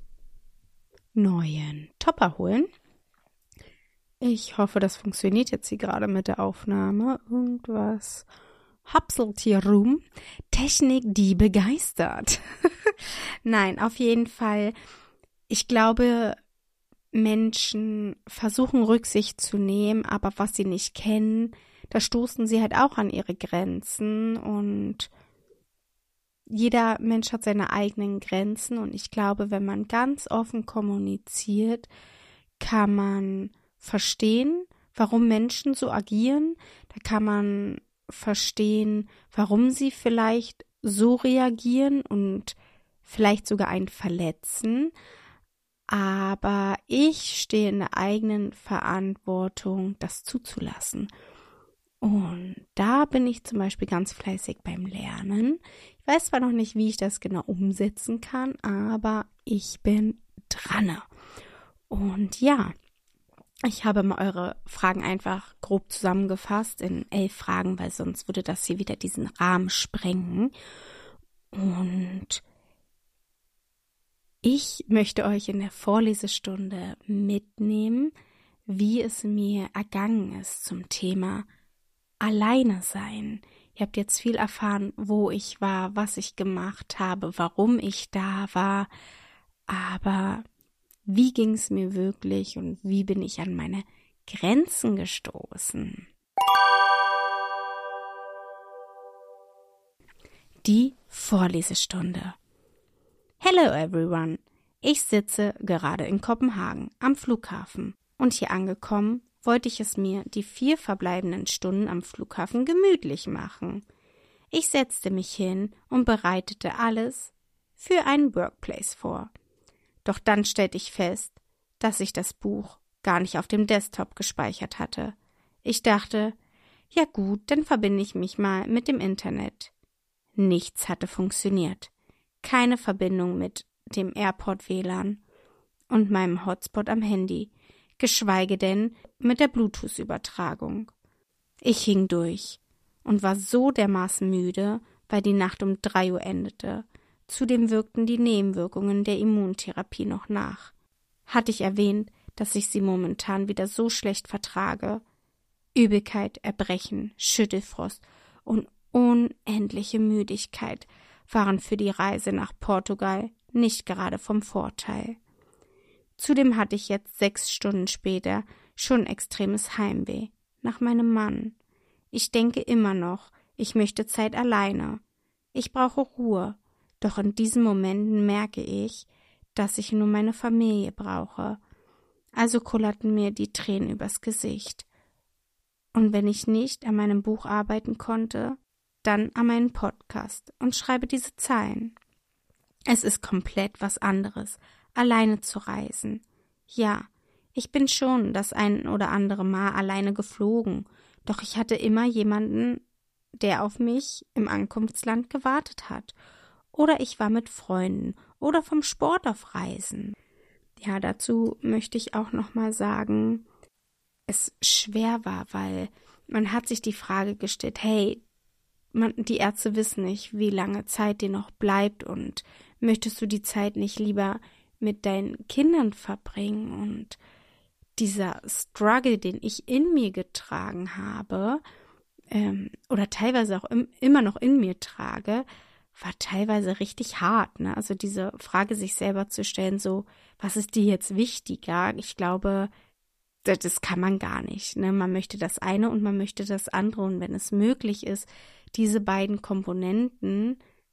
neuen Topper holen. Ich hoffe, das funktioniert jetzt hier gerade mit der Aufnahme. Irgendwas hapselt hier rum. Technik, die begeistert. Nein, auf jeden Fall. Ich glaube, Menschen versuchen Rücksicht zu nehmen, aber was sie nicht kennen, da stoßen sie halt auch an ihre Grenzen und jeder Mensch hat seine eigenen Grenzen und ich glaube, wenn man ganz offen kommuniziert, kann man verstehen, warum Menschen so agieren, da kann man verstehen, warum sie vielleicht so reagieren und vielleicht sogar einen verletzen. Aber ich stehe in der eigenen Verantwortung, das zuzulassen. Und da bin ich zum Beispiel ganz fleißig beim Lernen. Ich weiß zwar noch nicht, wie ich das genau umsetzen kann, aber ich bin dran. Und ja, ich habe mal eure Fragen einfach grob zusammengefasst in elf Fragen, weil sonst würde das hier wieder diesen Rahmen sprengen. Und ich möchte euch in der Vorlesestunde mitnehmen, wie es mir ergangen ist zum Thema Alleine sein. Ihr habt jetzt viel erfahren, wo ich war, was ich gemacht habe, warum ich da war, aber wie ging es mir wirklich und wie bin ich an meine Grenzen gestoßen? Die Vorlesestunde. Hello everyone. Ich sitze gerade in Kopenhagen am Flughafen und hier angekommen wollte ich es mir die vier verbleibenden Stunden am Flughafen gemütlich machen. Ich setzte mich hin und bereitete alles für einen Workplace vor. Doch dann stellte ich fest, dass ich das Buch gar nicht auf dem Desktop gespeichert hatte. Ich dachte, ja gut, dann verbinde ich mich mal mit dem Internet. Nichts hatte funktioniert. Keine Verbindung mit dem AirPod-W L A N und meinem Hotspot am Handy, geschweige denn mit der Bluetooth-Übertragung. Ich hing durch und war so dermaßen müde, weil die Nacht um drei Uhr endete. Zudem wirkten die Nebenwirkungen der Immuntherapie noch nach. Hatte ich erwähnt, dass ich sie momentan wieder so schlecht vertrage? Übelkeit, Erbrechen, Schüttelfrost und unendliche Müdigkeit waren für die Reise nach Portugal nicht gerade vom Vorteil. Zudem hatte ich jetzt sechs Stunden später schon extremes Heimweh nach meinem Mann. Ich denke immer noch, ich möchte Zeit alleine. Ich brauche Ruhe, doch in diesen Momenten merke ich, dass ich nur meine Familie brauche. Also kullerten mir die Tränen übers Gesicht. Und wenn ich nicht an meinem Buch arbeiten konnte, dann an meinen Podcast und schreibe diese Zeilen. Es ist komplett was anderes, alleine zu reisen. Ja, ich bin schon das ein oder andere Mal alleine geflogen, doch ich hatte immer jemanden, der auf mich im Ankunftsland gewartet hat. Oder ich war mit Freunden oder vom Sport auf Reisen. Ja, dazu möchte ich auch nochmal sagen, es schwer war, weil man hat sich die Frage gestellt, hey, man, die Ärzte wissen nicht, wie lange Zeit dir noch bleibt und möchtest du die Zeit nicht lieber mit deinen Kindern verbringen? Und dieser Struggle, den ich in mir getragen habe, ähm, oder teilweise auch im, immer noch in mir trage, war teilweise richtig hart, ne? Also diese Frage sich selber zu stellen, so, was ist dir jetzt wichtiger? Ich glaube, das, das kann man gar nicht, ne? Man möchte das eine und man möchte das andere und wenn es möglich ist, diese beiden Komponenten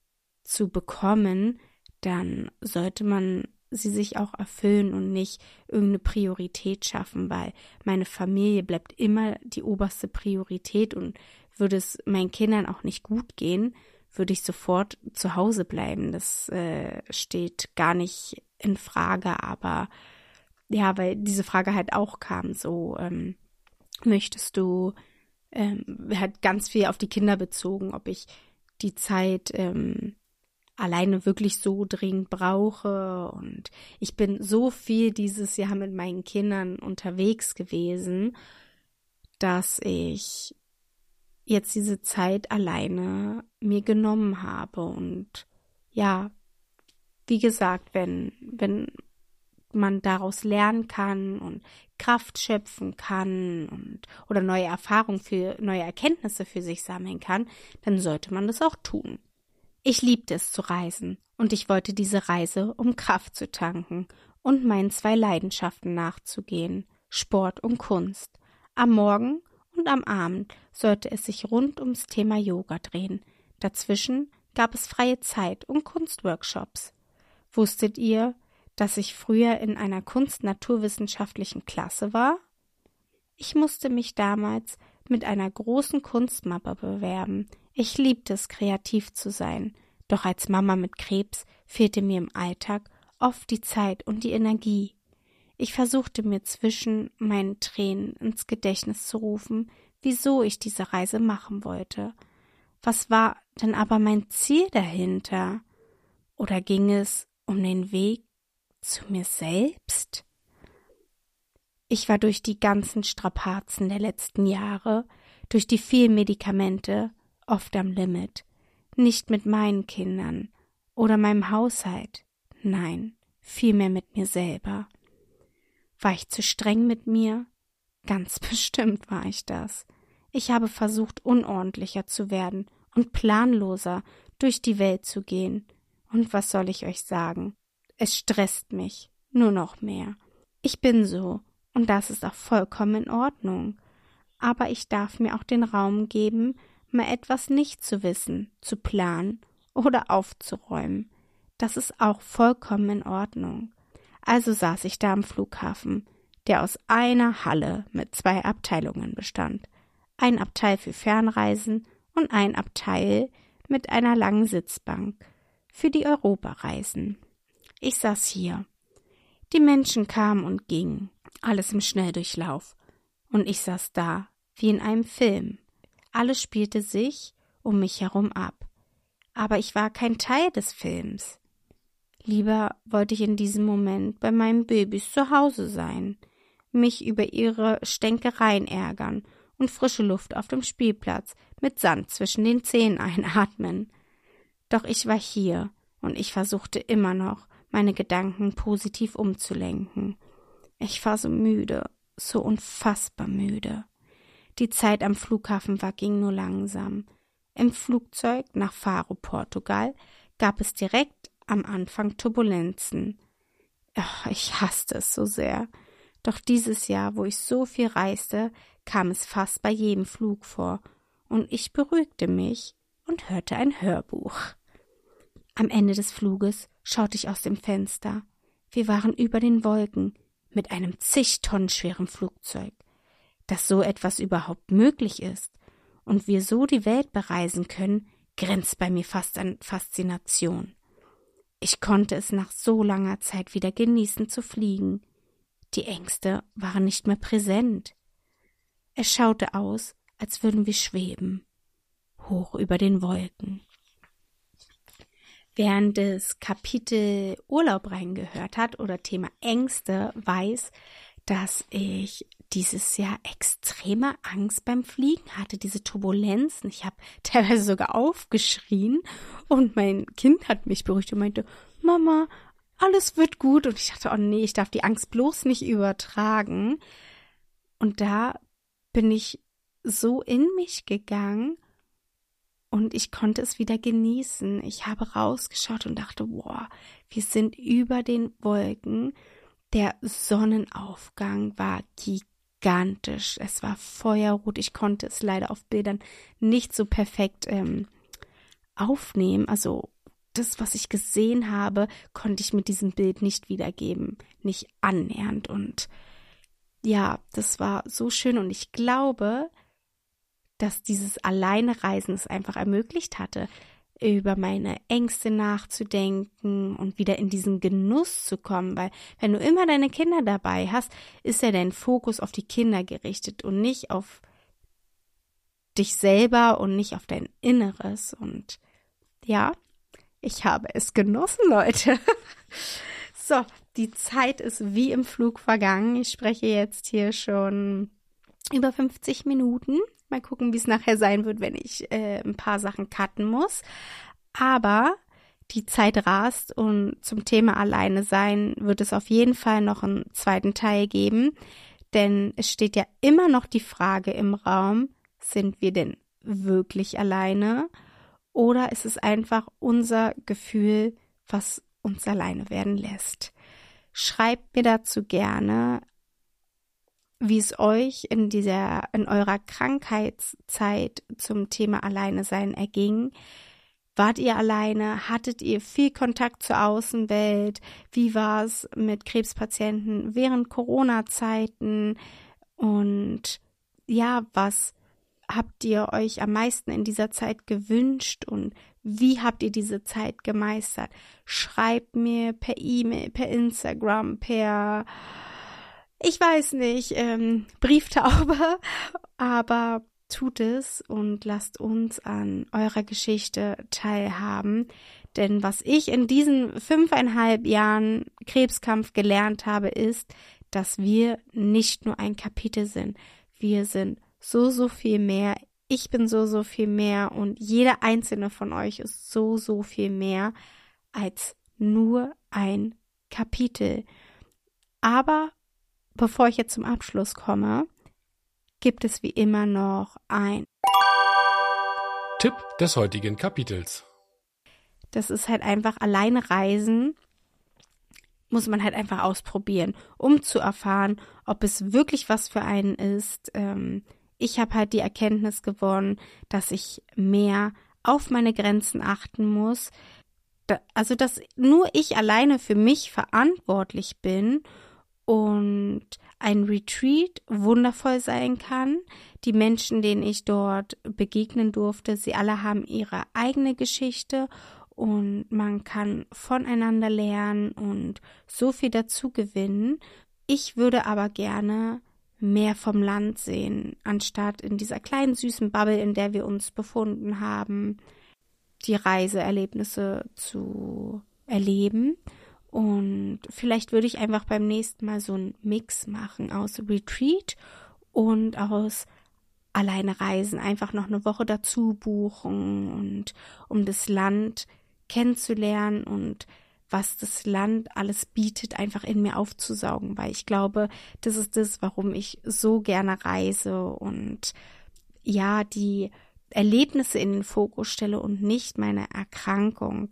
zu bekommen, dann sollte man sie sich auch erfüllen und nicht irgendeine Priorität schaffen, weil meine Familie bleibt immer die oberste Priorität, und würde es meinen Kindern auch nicht gut gehen, würde ich sofort zu Hause bleiben. Das äh, steht gar nicht in Frage, aber ja, weil diese Frage halt auch kam, so ähm, möchtest du, ähm, hat ganz viel auf die Kinder bezogen, ob ich die Zeit ähm, alleine wirklich so dringend brauche, und ich bin so viel dieses Jahr mit meinen Kindern unterwegs gewesen, dass ich jetzt diese Zeit alleine mir genommen habe. Und ja, wie gesagt, wenn, wenn man daraus lernen kann und Kraft schöpfen kann und oder neue Erfahrungen für neue Erkenntnisse für sich sammeln kann, dann sollte man das auch tun. Ich liebte es zu reisen, und ich wollte diese Reise, um Kraft zu tanken und meinen zwei Leidenschaften nachzugehen, Sport und Kunst. Am Morgen und am Abend sollte es sich rund ums Thema Yoga drehen. Dazwischen gab es freie Zeit und Kunstworkshops. Wusstet ihr, dass ich früher in einer kunst-naturwissenschaftlichen Klasse war? Ich musste mich damals mit einer großen Kunstmappe bewerben. Ich liebte es, kreativ zu sein. Doch als Mama mit Krebs fehlte mir im Alltag oft die Zeit und die Energie. Ich versuchte mir zwischen meinen Tränen ins Gedächtnis zu rufen, wieso ich diese Reise machen wollte. Was war denn aber mein Ziel dahinter? Oder ging es um den Weg zu mir selbst? Ich war durch die ganzen Strapazen der letzten Jahre, durch die vielen Medikamente, oft am Limit. Nicht mit meinen Kindern oder meinem Haushalt, nein, vielmehr mit mir selber. War ich zu streng mit mir? Ganz bestimmt war ich das. Ich habe versucht, unordentlicher zu werden und planloser durch die Welt zu gehen. Und was soll ich euch sagen? Es stresst mich nur noch mehr. Ich bin so, und das ist auch vollkommen in Ordnung. Aber ich darf mir auch den Raum geben, mal etwas nicht zu wissen, zu planen oder aufzuräumen. Das ist auch vollkommen in Ordnung. Also saß ich da am Flughafen, der aus einer Halle mit zwei Abteilungen bestand. Ein Abteil für Fernreisen und ein Abteil mit einer langen Sitzbank für die Europareisen. Ich saß hier. Die Menschen kamen und gingen, alles im Schnelldurchlauf. Und ich saß da, wie in einem Film. Alles spielte sich um mich herum ab. Aber ich war kein Teil des Films. Lieber wollte ich in diesem Moment bei meinen Babys zu Hause sein, mich über ihre Stänkereien ärgern und frische Luft auf dem Spielplatz mit Sand zwischen den Zähnen einatmen. Doch ich war hier, und ich versuchte immer noch, meine Gedanken positiv umzulenken. Ich war so müde, so unfassbar müde. Die Zeit am Flughafen verging nur langsam. Im Flugzeug nach Faro, Portugal, gab es direkt am Anfang Turbulenzen. Ach, ich hasste es so sehr. Doch dieses Jahr, wo ich so viel reiste, kam es fast bei jedem Flug vor, und ich beruhigte mich und hörte ein Hörbuch. Am Ende des Fluges schaute ich aus dem Fenster. Wir waren über den Wolken mit einem zig Tonnen schweren Flugzeug. Dass so etwas überhaupt möglich ist und wir so die Welt bereisen können, grenzt bei mir fast an Faszination. Ich konnte es nach so langer Zeit wieder genießen zu fliegen. Die Ängste waren nicht mehr präsent. Es schaute aus, als würden wir schweben, hoch über den Wolken. Wer das Kapitel Urlaub reingehört hat oder Thema Ängste, weiß, dass ich dieses Jahr extreme Angst beim Fliegen hatte, diese Turbulenzen. Ich habe teilweise sogar aufgeschrien, und mein Kind hat mich beruhigt und meinte, Mama, alles wird gut. Und ich dachte, oh nee, ich darf die Angst bloß nicht übertragen. Und da bin ich so in mich gegangen, und ich konnte es wieder genießen. Ich habe rausgeschaut und dachte, boah, wir sind über den Wolken. Der Sonnenaufgang war gigantisch. Es war feuerrot. Ich konnte es leider auf Bildern nicht so perfekt ähm, aufnehmen. Also das, was ich gesehen habe, konnte ich mit diesem Bild nicht wiedergeben, nicht annähernd. Und ja, das war so schön und ich glaube, dass dieses Alleinereisen es einfach ermöglicht hatte, über meine Ängste nachzudenken und wieder in diesen Genuss zu kommen, weil wenn du immer deine Kinder dabei hast, ist ja dein Fokus auf die Kinder gerichtet und nicht auf dich selber und nicht auf dein Inneres. Und ja, ich habe es genossen, Leute. So, die Zeit ist wie im Flug vergangen. Ich spreche jetzt hier schon über fünfzig Minuten. Mal gucken, wie es nachher sein wird, wenn ich äh, ein paar Sachen cutten muss. Aber die Zeit rast und zum Thema Alleine sein wird es auf jeden Fall noch einen zweiten Teil geben. Denn es steht ja immer noch die Frage im Raum, sind wir denn wirklich alleine? Oder ist es einfach unser Gefühl, was uns alleine werden lässt? Schreibt mir dazu gerne, wie es euch in dieser, in eurer Krankheitszeit zum Thema Alleine sein erging. Wart ihr alleine? Hattet ihr viel Kontakt zur Außenwelt? Wie war es mit Krebspatienten während Corona-Zeiten? Und ja, was habt ihr euch am meisten in dieser Zeit gewünscht und wie habt ihr diese Zeit gemeistert? Schreibt mir per E-Mail, per Instagram, per, ich weiß nicht, ähm, Brieftaube, aber tut es und lasst uns an eurer Geschichte teilhaben. Denn was ich in diesen fünfeinhalb Jahren Krebskampf gelernt habe, ist, dass wir nicht nur ein Kapitel sind. Wir sind so, so viel mehr. Ich bin so, so viel mehr und jeder einzelne von euch ist so, so viel mehr als nur ein Kapitel. Aber bevor ich jetzt zum Abschluss komme, gibt es wie immer noch ein Tipp des heutigen Kapitels. Das ist halt einfach alleine reisen, muss man halt einfach ausprobieren, um zu erfahren, ob es wirklich was für einen ist. Ähm, ich habe halt die Erkenntnis gewonnen, dass ich mehr auf meine Grenzen achten muss. Da, also, dass nur ich alleine für mich verantwortlich bin und ein Retreat wundervoll sein kann. Die Menschen, denen ich dort begegnen durfte, sie alle haben ihre eigene Geschichte und man kann voneinander lernen und so viel dazu gewinnen. Ich würde aber gerne mehr vom Land sehen, anstatt in dieser kleinen süßen Bubble, in der wir uns befunden haben, die Reiseerlebnisse zu erleben. Und vielleicht würde ich einfach beim nächsten Mal so einen Mix machen aus Retreat und aus alleine reisen, einfach noch eine Woche dazu buchen und um das Land kennenzulernen und was das Land alles bietet, einfach in mir aufzusaugen, weil ich glaube, das ist das, warum ich so gerne reise und ja, die Erlebnisse in den Fokus stelle und nicht meine Erkrankung.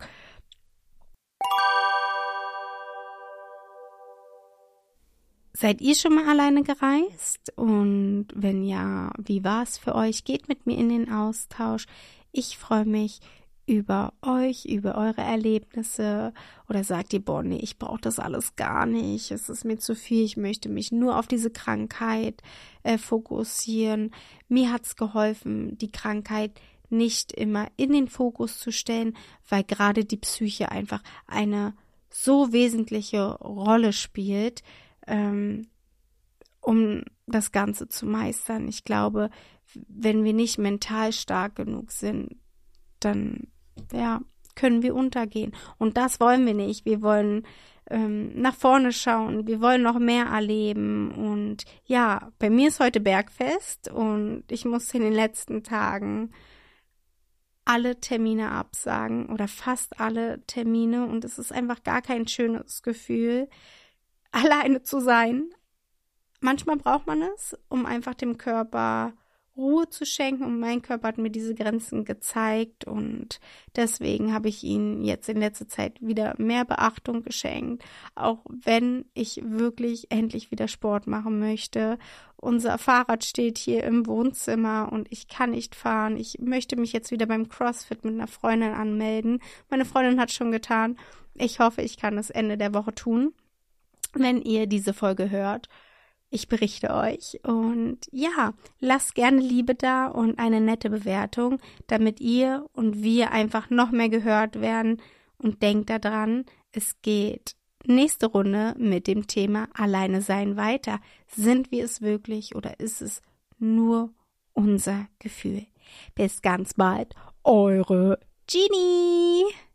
Seid ihr schon mal alleine gereist? Und wenn ja, wie war es für euch? Geht mit mir in den Austausch. Ich freue mich über euch, über eure Erlebnisse. Oder sagt ihr, boah, nee, ich brauche das alles gar nicht. Es ist mir zu viel. Ich möchte mich nur auf diese Krankheit äh, fokussieren. Mir hat's geholfen, die Krankheit nicht immer in den Fokus zu stellen, weil gerade die Psyche einfach eine so wesentliche Rolle spielt, ähm, um das Ganze zu meistern. Ich glaube, wenn wir nicht mental stark genug sind, dann ja, können wir untergehen. Und das wollen wir nicht. Wir wollen ähm, nach vorne schauen. Wir wollen noch mehr erleben. Und ja, bei mir ist heute Bergfest und ich musste in den letzten Tagen alle Termine absagen oder fast alle Termine. Und es ist einfach gar kein schönes Gefühl, alleine zu sein. Manchmal braucht man es, um einfach dem Körper Ruhe zu schenken und mein Körper hat mir diese Grenzen gezeigt und deswegen habe ich ihm jetzt in letzter Zeit wieder mehr Beachtung geschenkt, auch wenn ich wirklich endlich wieder Sport machen möchte. Unser Fahrrad steht hier im Wohnzimmer und ich kann nicht fahren. Ich möchte mich jetzt wieder beim CrossFit mit einer Freundin anmelden. Meine Freundin hat schon getan. Ich hoffe, ich kann es Ende der Woche tun, wenn ihr diese Folge hört. Ich berichte euch und ja, lasst gerne Liebe da und eine nette Bewertung, damit ihr und wir einfach noch mehr gehört werden und denkt daran, es geht nächste Runde mit dem Thema Alleine sein weiter. Sind wir es wirklich oder ist es nur unser Gefühl? Bis ganz bald, eure Genie!